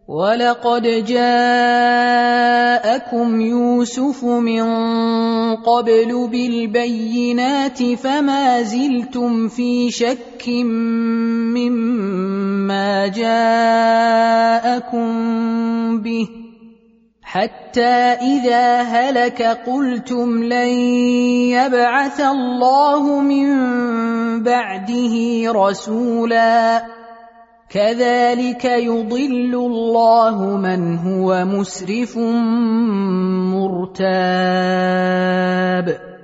وَلَقَدْ جَاءَكُمْ يُوسُفُ مِنْ قَبْلُ بِالْبَيِّنَاتِ فَمَا زِلْتُمْ فِي شَكٍّ مِّمَّا جَاءَكُمْ بِهِ حَتَّى إِذَا هَلَكَ قُلْتُمْ لَنْ يَبْعَثَ اللَّهُ مِنْ بَعْدِهِ رَسُولًا كَذَلِكَ يُضِلُّ اللَّهُ مَنْ هُوَ مُسْرِفٌ مُرْتَابٌ